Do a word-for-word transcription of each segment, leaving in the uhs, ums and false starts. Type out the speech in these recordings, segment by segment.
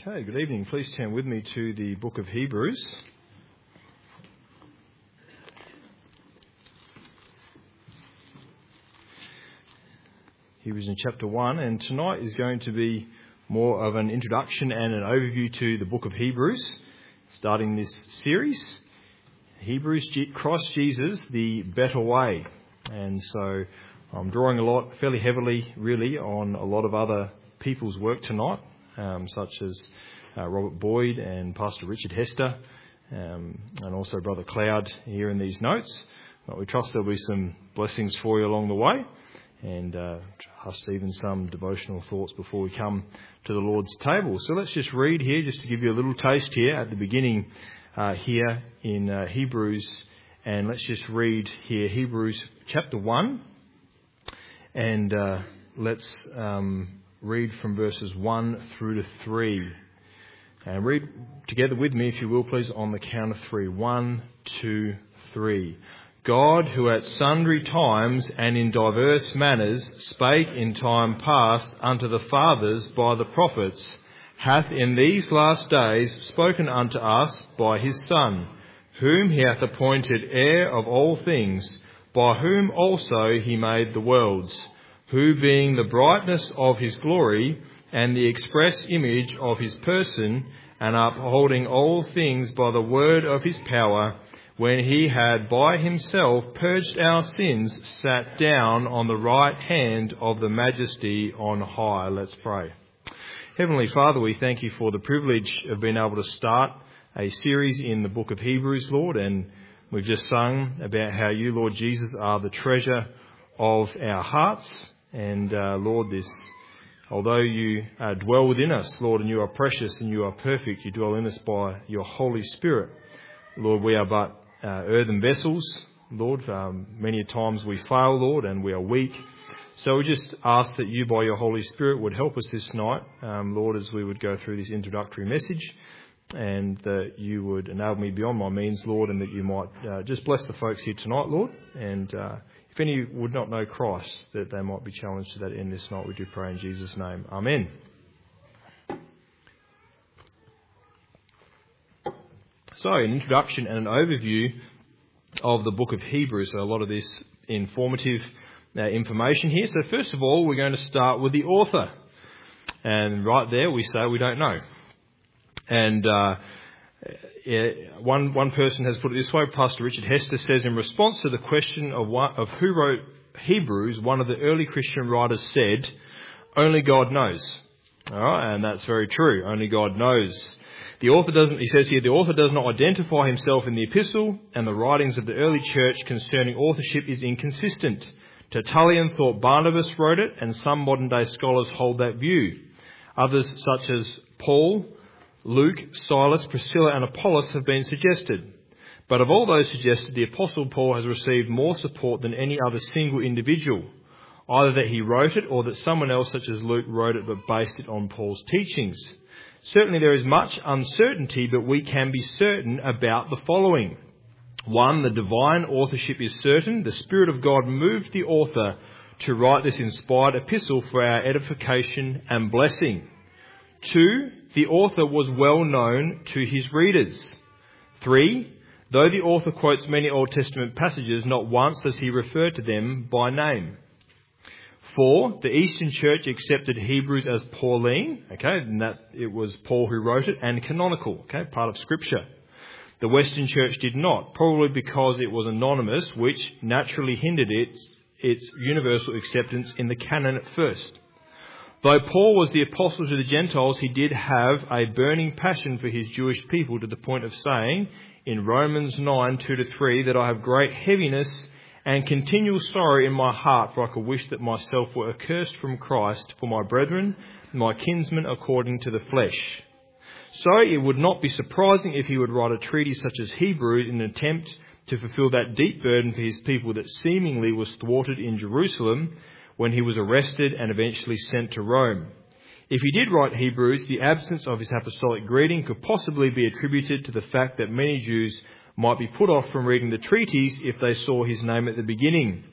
Okay, good evening. Please turn with me to the book of Hebrews. Hebrews in chapter one, and tonight is going to be more of an introduction and an overview to the book of Hebrews, starting this series. Hebrews, Christ Jesus, the better way. And so I'm drawing a lot, fairly heavily, really, on a lot of other people's work tonight. Um, such as uh, Robert Boyd and Pastor Richard Hester, um, and also Brother Cloud here in these notes. But we trust there'll be some blessings for you along the way, and uh, trust even some devotional thoughts before we come to the Lord's table. So let's just read here, just to give you a little taste here at the beginning uh, here in uh, Hebrews, and let's just read here Hebrews chapter one, and uh, let's um, read from verses one through to three. And read together with me, if you will, please, on the count of three. One, two, three. God, who at sundry times and in diverse manners spake in time past unto the fathers by the prophets, hath in these last days spoken unto us by his Son, whom he hath appointed heir of all things, by whom also he made the worlds, who being the brightness of his glory and the express image of his person, and upholding all things by the word of his power, when he had by himself purged our sins, sat down on the right hand of the majesty on high. Let's pray. Heavenly Father, we thank you for the privilege of being able to start a series in the book of Hebrews, Lord, and we've just sung about how you, Lord Jesus, are the treasure of our hearts. And uh, Lord, this, although you uh, dwell within us, Lord, and you are precious and you are perfect, you dwell in us by your Holy Spirit. Lord, we are but uh, earthen vessels, Lord. Um, many times we fail, Lord, and we are weak. So we just ask that you, by your Holy Spirit, would help us this night, um, Lord, as we would go through this introductory message, and that you would enable me beyond my means, Lord, and that you might uh, just bless the folks here tonight, Lord, and uh, if any would not know Christ, that they might be challenged to that end this night, we do pray in Jesus' name. Amen. So, an introduction and an overview of the book of Hebrews. So, a lot of this informative uh, information here. So, first of all, we're going to start with the author. And right there, we say we don't know. And uh, one one person has put it this way. Pastor Richard Hester says, in response to the question of one, of who wrote Hebrews, one of the early Christian writers said, only God knows. All right, and that's very true. Only God knows. The author doesn't, he says here, the author does not identify himself in the epistle, and the writings of the early church concerning authorship is inconsistent. Tertullian thought Barnabas wrote it, and some modern day scholars hold that view. Others, such as Paul, Luke, Silas, Priscilla and Apollos have been suggested. But of all those suggested, the Apostle Paul has received more support than any other single individual. Either that he wrote it or that someone else such as Luke wrote it but based it on Paul's teachings. Certainly there is much uncertainty, but we can be certain about the following. One, the divine authorship is certain. The Spirit of God moved the author to write this inspired epistle for our edification and blessing. Two, the author was well known to his readers. Three, though the author quotes many Old Testament passages, not once does he refer to them by name. Four, the Eastern Church accepted Hebrews as Pauline, okay, and that it was Paul who wrote it, and canonical, okay, part of Scripture. The Western Church did not, probably because it was anonymous, which naturally hindered its, its universal acceptance in the canon at first. Though Paul was the apostle to the Gentiles, he did have a burning passion for his Jewish people, to the point of saying in Romans nine, two to three, that I have great heaviness and continual sorrow in my heart, for I could wish that myself were accursed from Christ for my brethren, my kinsmen according to the flesh. So it would not be surprising if he would write a treatise such as Hebrews in an attempt to fulfill that deep burden for his people that seemingly was thwarted in Jerusalem when he was arrested and eventually sent to Rome. If he did write Hebrews, the absence of his apostolic greeting could possibly be attributed to the fact that many Jews might be put off from reading the treatise if they saw his name at the beginning.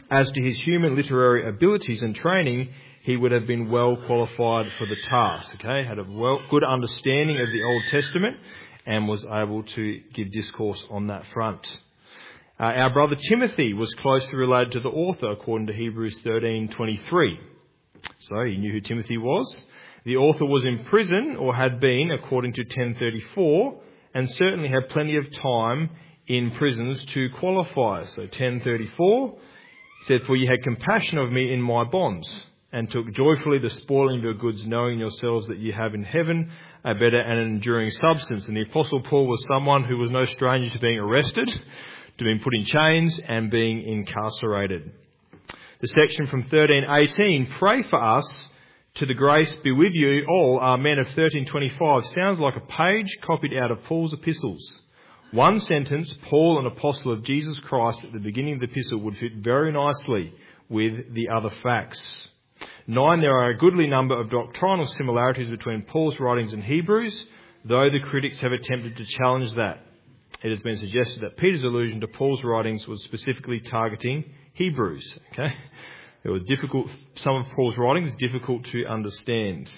As to his human literary abilities and training, he would have been well qualified for the task. Okay, had a well, good understanding of the Old Testament and was able to give discourse on that front. Uh, our brother Timothy was closely related to the author, according to Hebrews thirteen twenty-three. So he knew who Timothy was. The author was in prison, or had been, according to ten thirty-four, and certainly had plenty of time in prisons to qualify. So ten thirty-four said, "For ye had compassion of me in my bonds, and took joyfully the spoiling of your goods, knowing yourselves that ye have in heaven a better and enduring substance." And the Apostle Paul was someone who was no stranger to being arrested, to being put in chains and being incarcerated. The section from thirteen eighteen, "Pray for us, to the grace be with you all, amen," of thirteen twenty-five, sounds like a page copied out of Paul's epistles. One sentence, "Paul, an apostle of Jesus Christ," at the beginning of the epistle would fit very nicely with the other facts. Nine, there are a goodly number of doctrinal similarities between Paul's writings and Hebrews, though the critics have attempted to challenge that. It has been suggested that Peter's allusion to Paul's writings was specifically targeting Hebrews. Okay, it was difficult. Some of Paul's writings difficult to understand.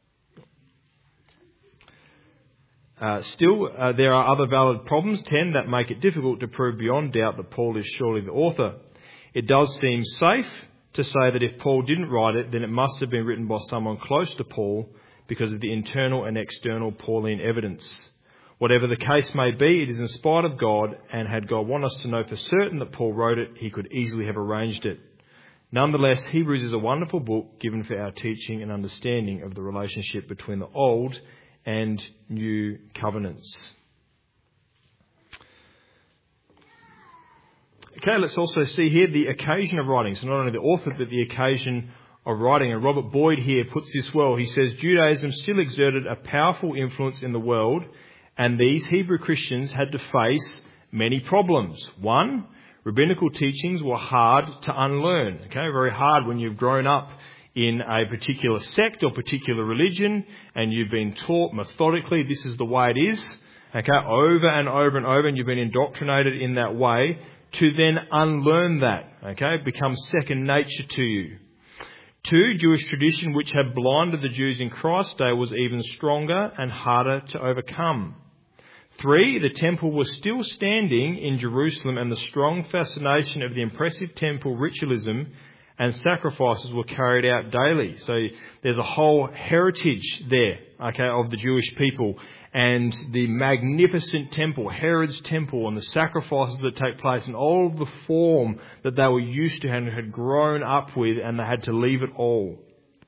Uh, still, uh, there are other valid problems, ten, that make it difficult to prove beyond doubt that Paul is surely the author. It does seem safe to say that if Paul didn't write it, then it must have been written by someone close to Paul because of the internal and external Pauline evidence. Whatever the case may be, it is inspired of God, and had God wanted us to know for certain that Paul wrote it, he could easily have arranged it. Nonetheless, Hebrews is a wonderful book given for our teaching and understanding of the relationship between the Old and New Covenants. Okay, let's also see here the occasion of writing. So not only the author, but the occasion of writing. And Robert Boyd here puts this well. He says, "Judaism still exerted a powerful influence in the world, and these Hebrew Christians had to face many problems. One, rabbinical teachings were hard to unlearn." Okay, very hard when you've grown up in a particular sect or particular religion and you've been taught methodically this is the way it is, okay, over and over and over, and you've been indoctrinated in that way, to then unlearn that, okay, becomes second nature to you. Two, Jewish tradition, which had blinded the Jews in Christ's day, was even stronger and harder to overcome. Three, the temple was still standing in Jerusalem, and the strong fascination of the impressive temple ritualism and sacrifices were carried out daily. So there's a whole heritage there, okay, of the Jewish people, and the magnificent temple, Herod's temple, and the sacrifices that take place, and all of the form that they were used to and had grown up with, and they had to leave it all.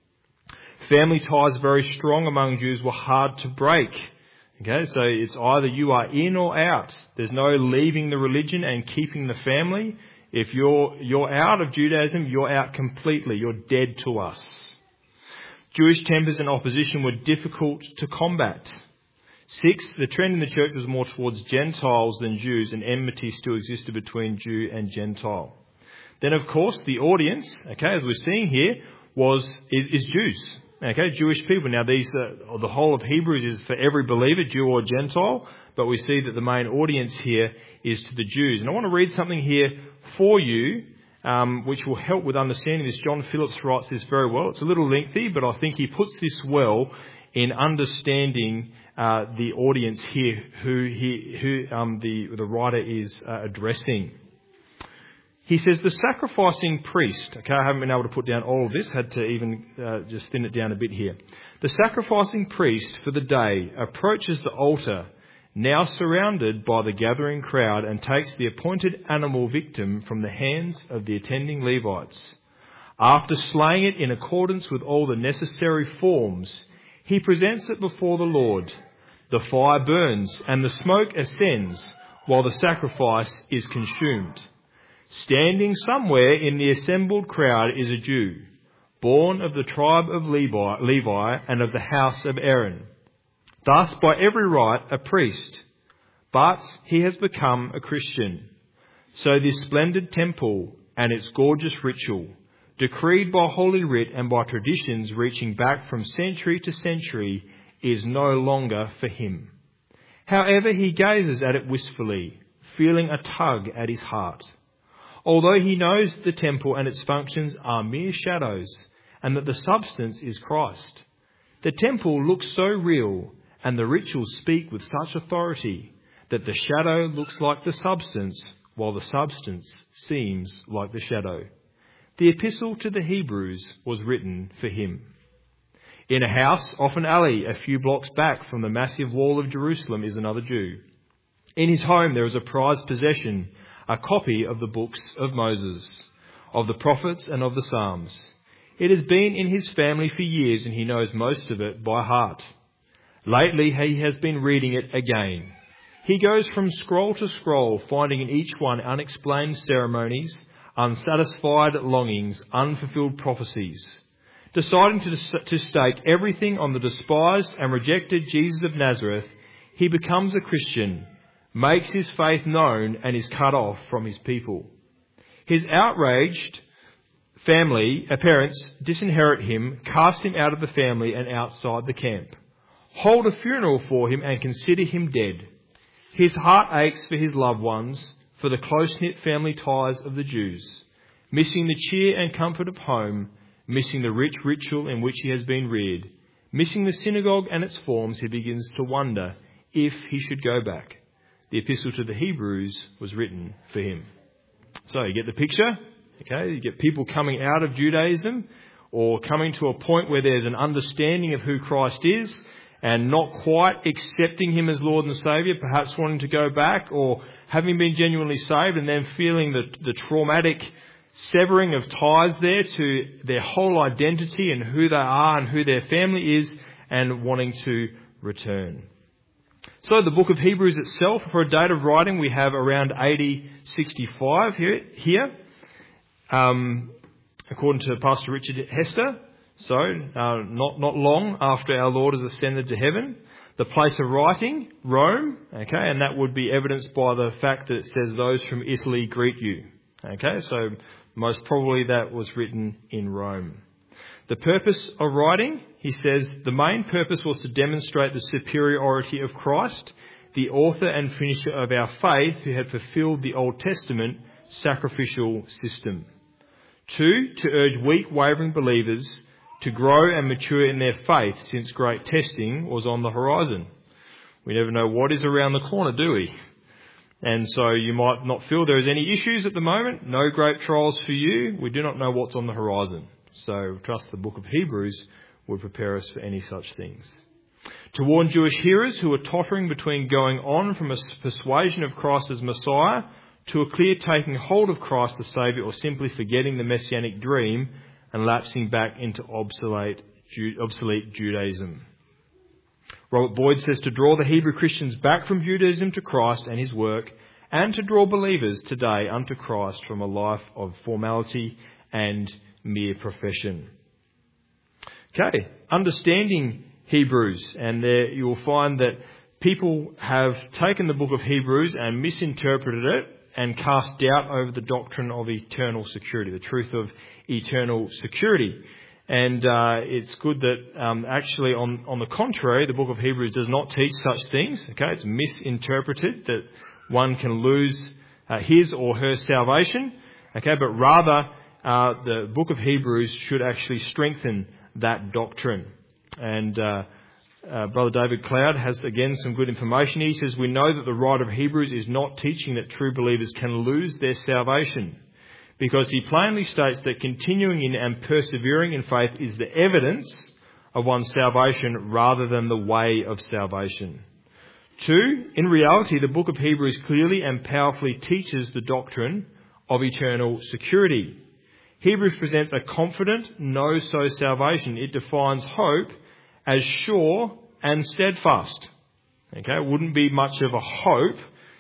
Family ties, very strong among Jews, were hard to break. Okay, so it's either you are in or out. There's no leaving the religion and keeping the family. If you're you're out of Judaism, you're out completely. You're dead to us. Jewish tempers and opposition were difficult to combat. Six, the trend in the church was more towards Gentiles than Jews, and enmity still existed between Jew and Gentile. Then, of course, the audience, okay, as we're seeing here, was is, is Jews. Okay, Jewish people. Now, these uh, the whole of Hebrews is for every believer, Jew or Gentile, but we see that the main audience here is to the Jews. And I want to read something here for you, um, which will help with understanding this. John Phillips writes this very well. It's a little lengthy, but I think he puts this well in understanding uh, the audience here, who he who um, the the writer is uh, addressing. He says, the sacrificing priest, okay, I haven't been able to put down all of this, had to even uh, just thin it down a bit here. The sacrificing priest for the day approaches the altar, now surrounded by the gathering crowd, and takes the appointed animal victim from the hands of the attending Levites. After slaying it in accordance with all the necessary forms, he presents it before the Lord. The fire burns and the smoke ascends while the sacrifice is consumed. Standing somewhere in the assembled crowd is a Jew, born of the tribe of Levi, Levi and of the house of Aaron. Thus, by every right, a priest, but he has become a Christian. So this splendid temple and its gorgeous ritual, decreed by Holy Writ and by traditions reaching back from century to century, is no longer for him. However, he gazes at it wistfully, feeling a tug at his heart. although he knows the temple and its functions are mere shadows, and that the substance is Christ. The temple looks so real, and the rituals speak with such authority, that the shadow looks like the substance, while the substance seems like the shadow. The epistle to the Hebrews was written for him. In a house off an alley a few blocks back from the massive wall of Jerusalem is another Jew. In his home there is a prized possession, a copy of the books of Moses, of the prophets and of the Psalms. It has been in his family for years and he knows most of it by heart. Lately he has been reading it again. He goes from scroll to scroll, finding in each one unexplained ceremonies, unsatisfied longings, unfulfilled prophecies. Deciding to, to stake everything on the despised and rejected Jesus of Nazareth, he becomes a Christian, makes his faith known, and is cut off from his people. His outraged family, uh, parents disinherit him, cast him out of the family and outside the camp. Hold a funeral for him and consider him dead. His heart aches for his loved ones, for the close-knit family ties of the Jews, missing the cheer and comfort of home, missing the rich ritual in which he has been reared, missing the synagogue and its forms, he begins to wonder if he should go back. The epistle to the Hebrews was written for him. So you get the picture, okay? You get people coming out of Judaism or coming to a point where there's an understanding of who Christ is and not quite accepting him as Lord and Saviour, perhaps wanting to go back, or having been genuinely saved and then feeling the, the traumatic severing of ties there to their whole identity and who they are and who their family is, and wanting to return. So the book of Hebrews itself, for a date of writing, we have around A D sixty-five here, here um, according to Pastor Richard Hester. So uh, not, not long after our Lord has ascended to heaven. The place of writing, Rome, okay, and that would be evidenced by the fact that it says those from Italy greet you. Okay, so most probably that was written in Rome. The purpose of writing, he says, the main purpose was to demonstrate the superiority of Christ, the author and finisher of our faith, who had fulfilled the Old Testament sacrificial system. Two, to urge weak, wavering believers to grow and mature in their faith, since great testing was on the horizon. We never know what is around the corner, do we? And so you might not feel there is any issues at the moment. No great trials for you. We do not know what's on the horizon. So trust the book of Hebrews will prepare us for any such things. To warn Jewish hearers who are tottering between going on from a persuasion of Christ as Messiah to a clear taking hold of Christ the Saviour, or simply forgetting the Messianic dream and lapsing back into obsolete, obsolete Judaism. Robert Boyd says to draw the Hebrew Christians back from Judaism to Christ and his work, and to draw believers today unto Christ from a life of formality and mere profession. Okay, understanding Hebrews, and there you will find that people have taken the book of Hebrews and misinterpreted it and cast doubt over the doctrine of eternal security, the truth of eternal security. And uh, it's good that um, actually, on, on the contrary, the book of Hebrews does not teach such things. Okay, it's misinterpreted that one can lose uh, his or her salvation. Okay, but rather uh, the book of Hebrews should actually strengthen that doctrine. And uh, uh, Brother David Cloud has again some good information. He says, we know that the writer of Hebrews is not teaching that true believers can lose their salvation, because he plainly states that continuing in and persevering in faith is the evidence of one's salvation rather than the way of salvation. Two, in reality, the book of Hebrews clearly and powerfully teaches the doctrine of eternal security. Hebrews presents a confident, no-so salvation. It defines hope as sure and steadfast. Okay, it wouldn't be much of a hope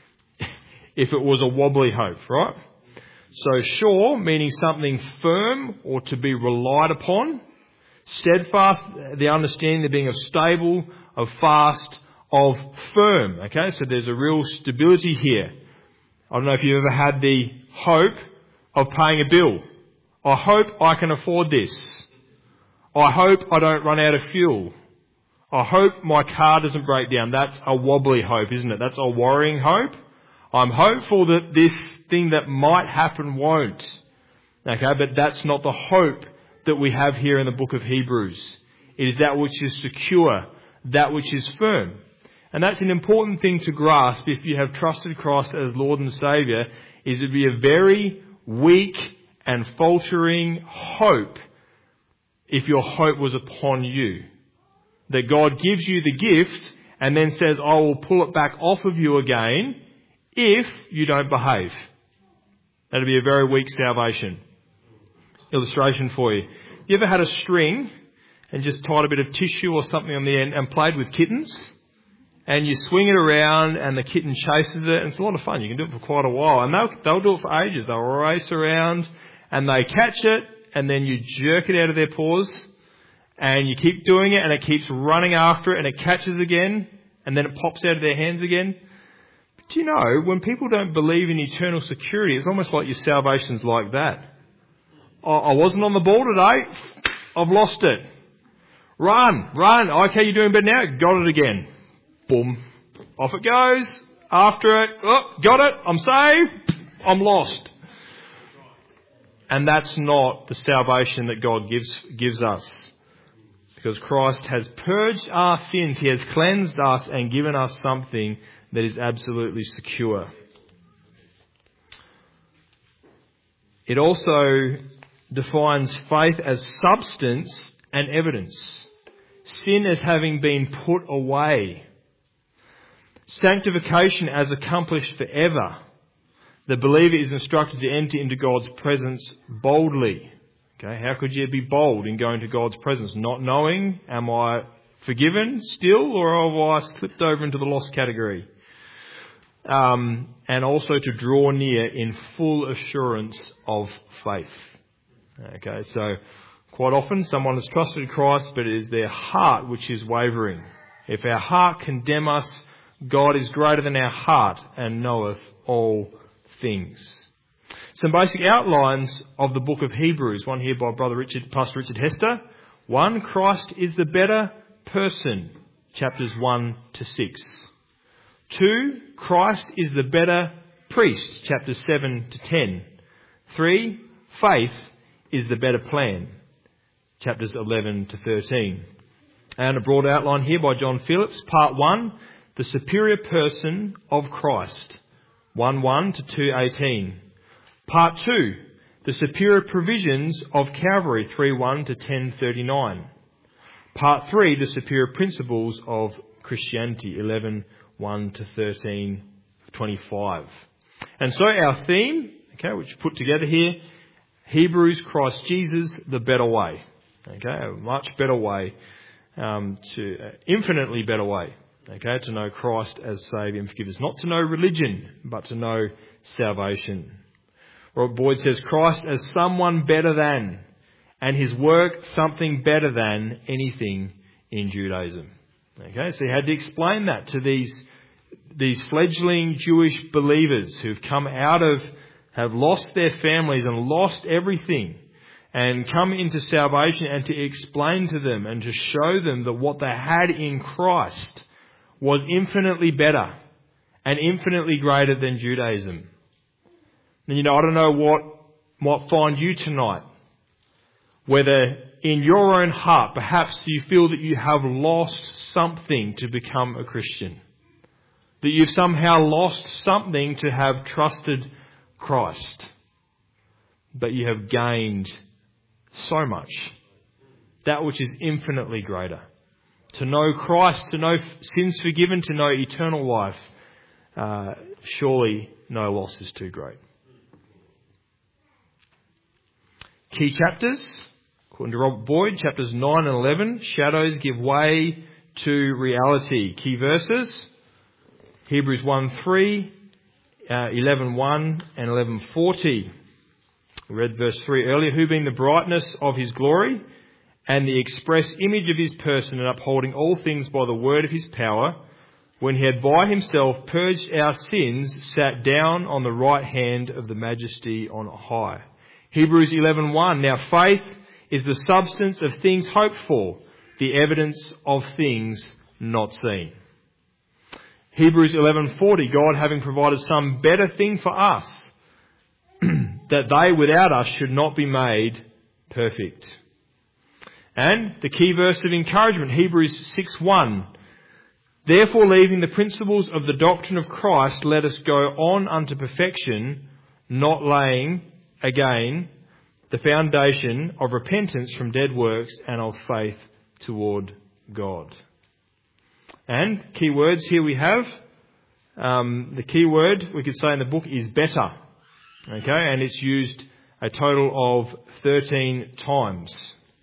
if it was a wobbly hope, right? So sure, meaning something firm or to be relied upon. Steadfast, the understanding of being of stable, of fast, of firm. Okay, so there's a real stability here. I don't know if you've ever had the hope of paying a bill. I hope I can afford this. I hope I don't run out of fuel. I hope my car doesn't break down. That's a wobbly hope, isn't it? That's a worrying hope. I'm hopeful that this thing that might happen won't. Okay, but that's not the hope that we have here in the book of Hebrews. It is that which is secure, that which is firm. And that's an important thing to grasp if you have trusted Christ as Lord and Saviour, is it would be a very weak and faltering hope if your hope was upon you. That God gives you the gift and then says, I will pull it back off of you again if you don't behave. That'd be a very weak salvation. Illustration for you. You ever had a string and just tied a bit of tissue or something on the end and played with kittens? And you swing it around and the kitten chases it. And it's a lot of fun. You can do it for quite a while. And they'll, they'll do it for ages. They'll race around and they catch it and then you jerk it out of their paws and you keep doing it and it keeps running after it and it catches again and then it pops out of their hands again. But do you know, when people don't believe in eternal security, it's almost like your salvation's like that. I wasn't on the ball today. I've lost it. Run, run. Okay, you're doing better now. Got it again. Boom. Off it goes. After it. Oh, got it. I'm saved. I'm lost. And that's not the salvation that God gives, gives us. Because Christ has purged our sins. He has cleansed us and given us something that is absolutely secure. It also defines faith as substance and evidence. Sin as having been put away. Sanctification as accomplished forever. The believer is instructed to enter into God's presence boldly. Okay, how could you be bold in going to God's presence? Not knowing, am I forgiven still, or have I slipped over into the lost category? Um, and also to draw near in full assurance of faith. Okay, so quite often someone has trusted Christ, but it is their heart which is wavering. If our heart condemn us, God is greater than our heart and knoweth all things. Some basic outlines of the book of Hebrews. One here by Brother Richard, Pastor Richard Hester. One, Christ is the better person. Chapters one to six. Two, Christ is the better priest. Chapters seven to ten. Three, faith is the better plan. Chapters eleven to thirteen. And a broad outline here by John Phillips. Part one, the superior person of Christ. one one to two eighteen. Part two, the superior provisions of Calvary. three one to ten thirty-nine. Part three, the superior principles of Christianity. eleven one to thirteen twenty-five. And so our theme, okay, which is put together here, Hebrews, Christ Jesus, the better way. Okay, a much better way, um, to uh, infinitely better way. Okay, to know Christ as Saviour and Forgiver. Not to know religion, but to know salvation. Robert Boyd says Christ as someone better than, and his work something better than anything in Judaism. Okay, so he had to explain that to these these fledgling Jewish believers who've come out of, have lost their families and lost everything, and come into salvation, and to explain to them and to show them that what they had in Christ was infinitely better and infinitely greater than Judaism. And you know, I don't know what might find you tonight. Whether in your own heart, perhaps you feel that you have lost something to become a Christian. That you've somehow lost something to have trusted Christ. But you have gained so much. That which is infinitely greater. To know Christ, to know sins forgiven, to know eternal life. Uh, surely no loss is too great. Key chapters, according to Robert Boyd, chapters nine and eleven, shadows give way to reality. Key verses, Hebrews one three, uh, eleven one and eleven forty. We read verse three earlier, who being the brightness of his glory and the express image of his person, and upholding all things by the word of his power, when he had by himself purged our sins, sat down on the right hand of the majesty on high. Hebrews eleven one. Now faith is the substance of things hoped for, the evidence of things not seen. Hebrews eleven forty. God having provided some better thing for us, that they without us should not be made perfect. And the key verse of encouragement, Hebrews six one. Therefore, leaving the principles of the doctrine of Christ, let us go on unto perfection, not laying, again, the foundation of repentance from dead works and of faith toward God. And key words here we have. Um, the key word we could say in the book is better. Okay, and it's used a total of thirteen times.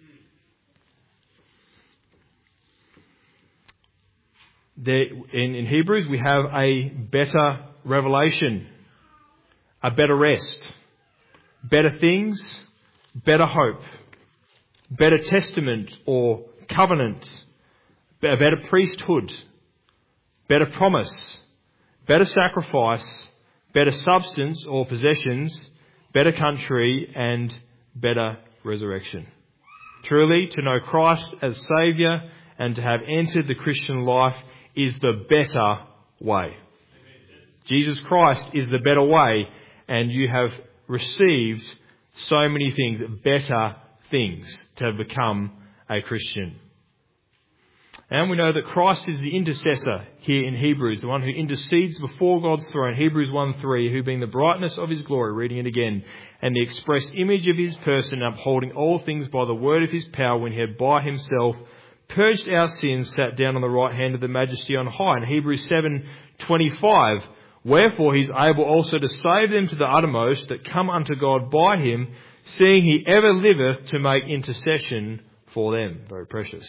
There, in, in Hebrews we have a better revelation, a better rest, better things, better hope, better testament or covenant, a better priesthood, better promise, better sacrifice, better substance or possessions, better country, and better resurrection. Truly, to know Christ as Saviour and to have entered the Christian life is the better way. Jesus Christ is the better way, and you have received so many things, better things, to have become a Christian. And we know that Christ is the intercessor here in Hebrews, the one who intercedes before God's throne, Hebrews one three, who being the brightness of his glory, reading it again, and the express image of his person, upholding all things by the word of his power, when he had by himself purged our sins, sat down on the right hand of the majesty on high. In Hebrews seven twenty-five, wherefore he is able also to save them to the uttermost that come unto God by him, seeing he ever liveth to make intercession for them. Very precious.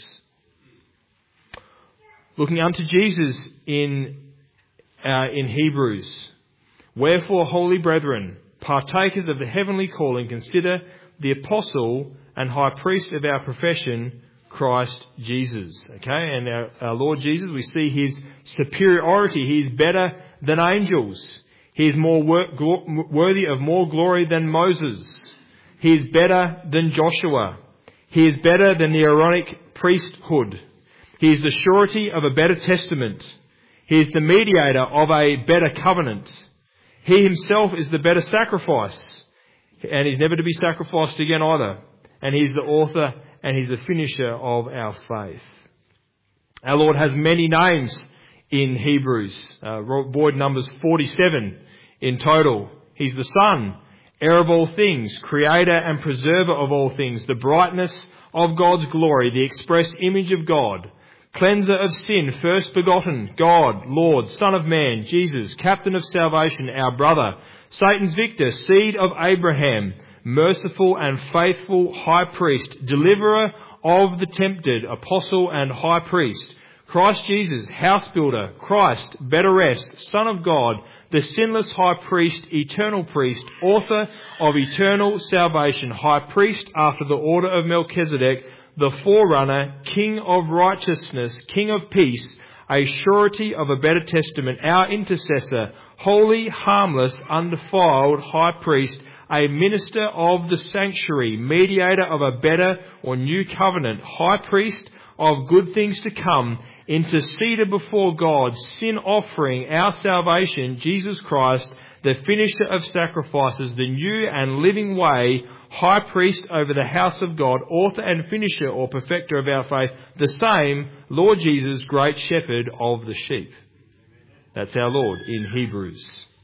Looking unto Jesus in uh, in Hebrews. Wherefore, holy brethren, partakers of the heavenly calling, consider the apostle and high priest of our profession, Christ Jesus. Okay, and our, our Lord Jesus, we see his superiority. He is better than angels. He is more wor- gl- worthy of more glory than Moses. He is better than Joshua. He is better than the Aaronic priesthood. He is the surety of a better testament. He is the mediator of a better covenant. He himself is the better sacrifice. And he's never to be sacrificed again either. And he's the author and he's the finisher of our faith. Our Lord has many names in Hebrews. Uh, Boyd numbers forty-seven in total. He's the Son, heir of all things, creator and preserver of all things, the brightness of God's glory, the express image of God, cleanser of sin, first begotten, God, Lord, Son of Man, Jesus, captain of salvation, our brother, Satan's victor, seed of Abraham, merciful and faithful high priest, deliverer of the tempted, apostle and high priest, Christ Jesus, house builder, Christ, better rest, Son of God, the sinless high priest, eternal priest, author of eternal salvation, high priest after the order of Melchizedek, the forerunner, King of righteousness, King of peace, a surety of a better testament, our intercessor, holy, harmless, undefiled high priest, a minister of the sanctuary, mediator of a better or new covenant, high priest of good things to come, interceder before God, sin offering, our salvation, Jesus Christ, the finisher of sacrifices, the new and living way, high priest over the house of God, author and finisher or perfecter of our faith, the same, Lord Jesus, great shepherd of the sheep. That's our Lord in Hebrews.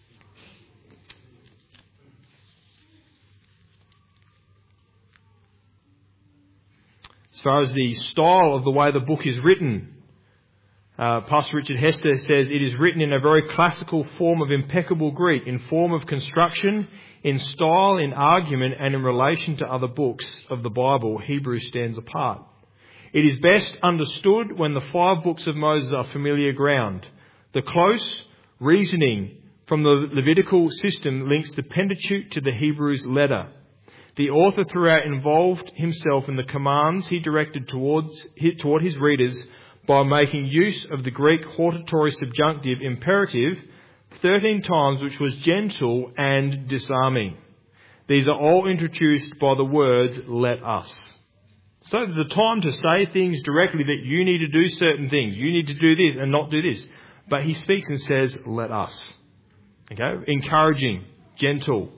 As far as the style of the way the book is written, uh, Pastor Richard Hester says it is written in a very classical form of impeccable Greek, in form of construction, in style, in argument, and in relation to other books of the Bible. Hebrews stands apart. It is best understood when the five books of Moses are familiar ground. The close reasoning from the Levitical system links the Pentateuch to the Hebrews letter. The author throughout involved himself in the commands he directed towards toward his readers by making use of the Greek hortatory subjunctive imperative thirteen times, which was gentle and disarming. These are all introduced by the words, let us. So there's a time to say things directly that you need to do certain things. You need to do this and not do this. But he speaks and says, let us. Okay? Encouraging, gentle.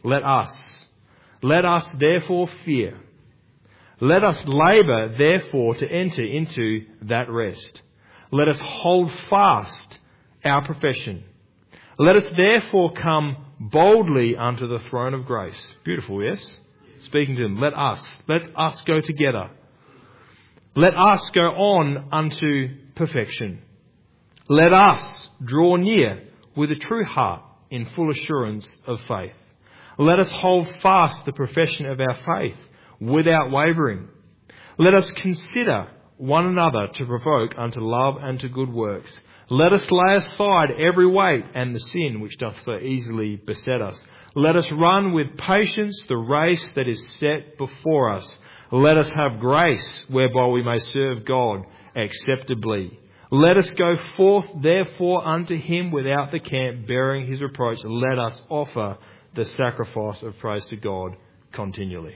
Let us. Let us therefore fear. Let us labour therefore to enter into that rest. Let us hold fast our profession. Let us therefore come boldly unto the throne of grace. Beautiful, yes? Speaking to them, let us. Let us go together. Let us go on unto perfection. Let us draw near with a true heart in full assurance of faith. Let us hold fast the profession of our faith without wavering. Let us consider one another to provoke unto love and to good works. Let us lay aside every weight and the sin which doth so easily beset us. Let us run with patience the race that is set before us. Let us have grace whereby we may serve God acceptably. Let us go forth therefore unto him without the camp, bearing his reproach. Let us offer the sacrifice of praise to God continually.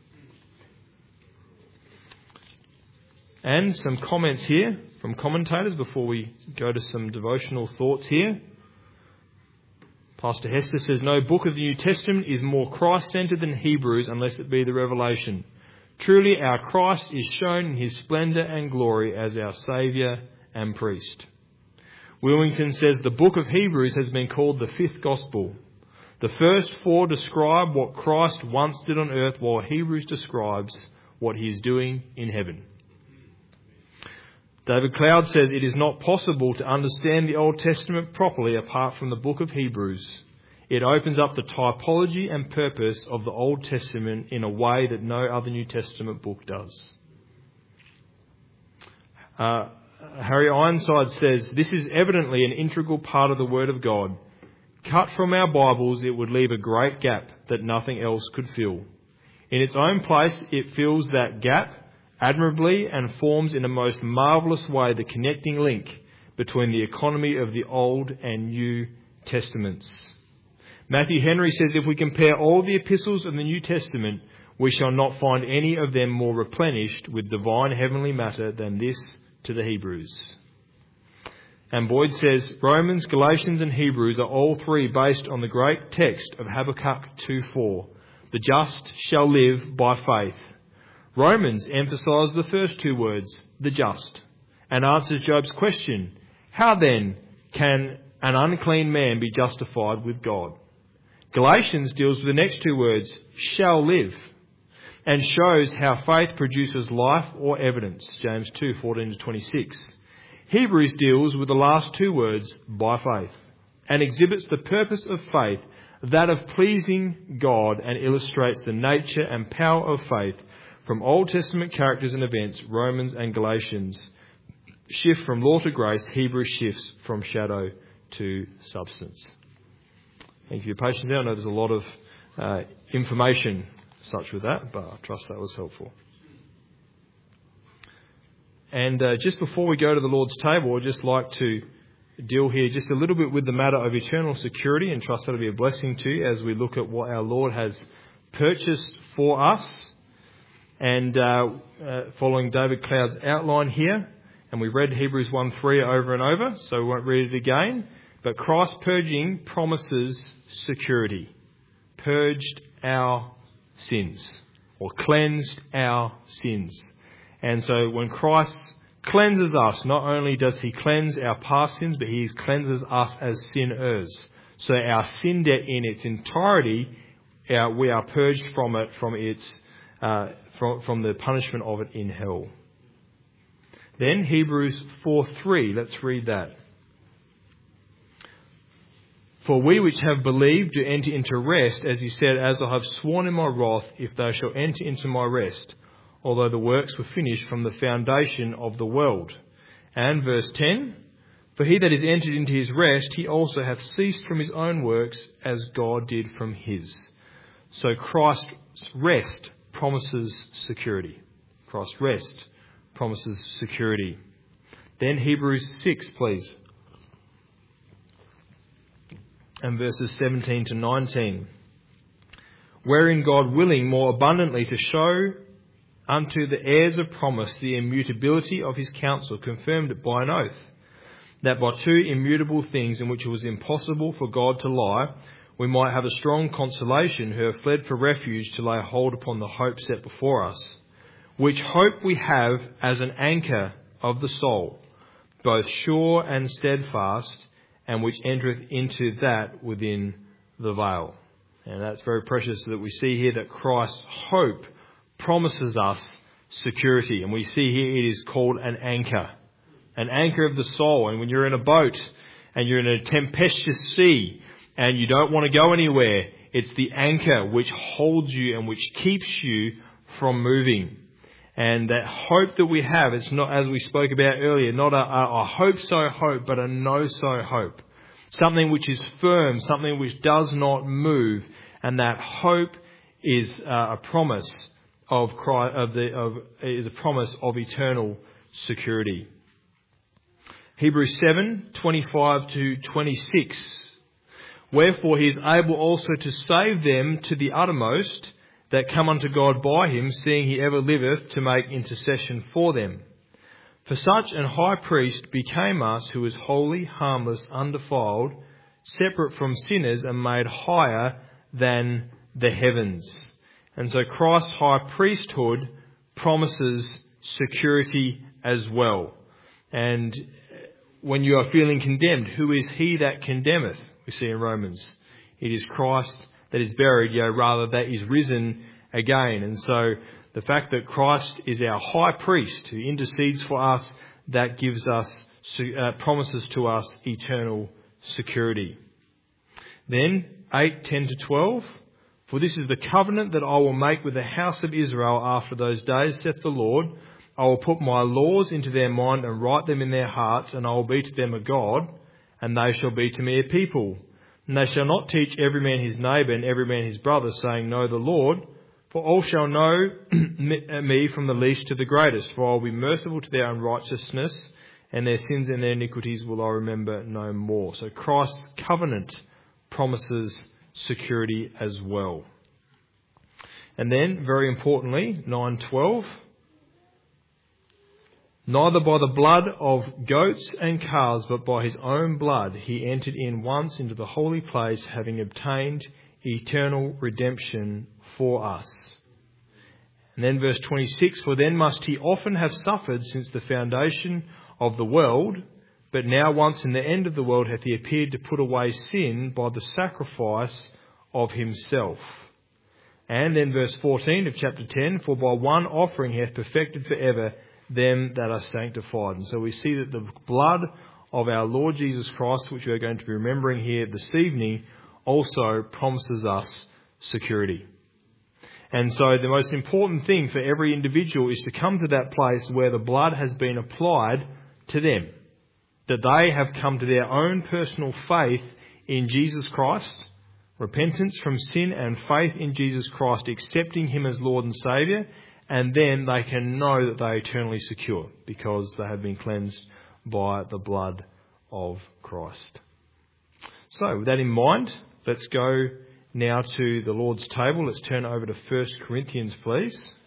And some comments here from commentators before we go to some devotional thoughts here. Pastor Hester says, no book of the New Testament is more Christ-centred than Hebrews unless it be the Revelation. Truly our Christ is shown in his splendour and glory as our Saviour and Priest. Wilmington says the book of Hebrews has been called the fifth gospel. The first four describe what Christ once did on earth, while Hebrews describes what he is doing in heaven. David Cloud says it is not possible to understand the Old Testament properly apart from the book of Hebrews. It opens up the typology and purpose of the Old Testament in a way that no other New Testament book does. Uh, Harry Ironside says, this is evidently an integral part of the Word of God. Cut from our Bibles, it would leave a great gap that nothing else could fill. In its own place, it fills that gap admirably and forms in a most marvellous way the connecting link between the economy of the Old and New Testaments. Matthew Henry says, if we compare all the epistles of the New Testament, we shall not find any of them more replenished with divine heavenly matter than this to the Hebrews. And Boyd says, Romans, Galatians and Hebrews are all three based on the great text of Habakkuk two four. The just shall live by faith. Romans emphasises the first two words, the just, and answers Job's question, how then can an unclean man be justified with God? Galatians deals with the next two words, shall live, and shows how faith produces life or evidence, James two fourteen to twenty-six. Hebrews deals with the last two words, by faith, and exhibits the purpose of faith, that of pleasing God, and illustrates the nature and power of faith. From Old Testament characters and events, Romans and Galatians shift from law to grace. Hebrews shifts from shadow to substance. Thank you for your patience there. I know there's a lot of uh, information such with that, but I trust that was helpful. And uh, just before we go to the Lord's table, I'd just like to deal here just a little bit with the matter of eternal security, and trust that'll be a blessing to you as we look at what our Lord has purchased for us. And uh, uh, following David Cloud's outline here, and we read Hebrews one three over and over, so we won't read it again. But Christ's purging promises security. Purged our sins, or cleansed our sins. And so when Christ cleanses us, not only does he cleanse our past sins, but he cleanses us as sinners. So our sin debt in its entirety, uh, we are purged from it, from its uh, from, from the punishment of it in hell. Then Hebrews four three, let's read that. For we which have believed do enter into rest, as he said, as I have sworn in my wrath, if they shall enter into my rest, although the works were finished from the foundation of the world. And verse ten, for he that is entered into his rest, he also hath ceased from his own works, as God did from his. So Christ's rest promises security. Christ's rest promises security. Then Hebrews six, please. And verses seventeen to nineteen. Wherein God willing more abundantly to show unto the heirs of promise the immutability of his counsel, confirmed it by an oath, that by two immutable things in which it was impossible for God to lie, we might have a strong consolation who have fled for refuge to lay hold upon the hope set before us, which hope we have as an anchor of the soul, both sure and steadfast, and which entereth into that within the veil. And that's very precious that we see here that Christ's hope promises us security. And we see here it is called an anchor, an anchor of the soul. And when you're in a boat and you're in a tempestuous sea and you don't want to go anywhere, it's the anchor which holds you and which keeps you from moving. And that hope that we have, it's not, as we spoke about earlier, not a, a, a hope-so hope, but a know-so hope. Something which is firm, something which does not move. And that hope is uh, a promise of Christ, of the, of, is a promise of eternal security. Hebrews seven, twenty-five to twenty-six. Wherefore he is able also to save them to the uttermost that come unto God by him, seeing he ever liveth to make intercession for them. For such an high priest became us, who is holy, harmless, undefiled, separate from sinners, and made higher than the heavens. And so Christ's high priesthood promises security as well. And when you are feeling condemned, who is he that condemneth? We see in Romans. It is Christ that is buried, yea, rather that is risen again. And so the fact that Christ is our high priest who intercedes for us, that gives us, uh, promises to us eternal security. Then eight, ten to twelve. For this is the covenant that I will make with the house of Israel after those days, saith the Lord. I will put my laws into their mind and write them in their hearts, and I will be to them a God, and they shall be to me a people. And they shall not teach every man his neighbour and every man his brother, saying, Know the Lord. For all shall know me from the least to the greatest. For I will be merciful to their unrighteousness, and their sins and their iniquities will I remember no more. So Christ's covenant promises security as well. And then, very importantly, nine twelve. Neither by the blood of goats and calves, but by his own blood he entered in once into the holy place, having obtained eternal redemption for us. And then verse twenty-six, For then must he often have suffered since the foundation of the world, but now once in the end of the world hath he appeared to put away sin by the sacrifice of himself. And then verse fourteen of chapter ten, For by one offering he hath perfected for ever them that are sanctified. And so we see that the blood of our Lord Jesus Christ, which we are going to be remembering here this evening, also promises us security. And so the most important thing for every individual is to come to that place where the blood has been applied to them, that they have come to their own personal faith in Jesus Christ, repentance from sin and faith in Jesus Christ, accepting him as Lord and Saviour, and then they can know that they are eternally secure because they have been cleansed by the blood of Christ. So with that in mind, let's go now to the Lord's table. Let's turn over to First Corinthians, please.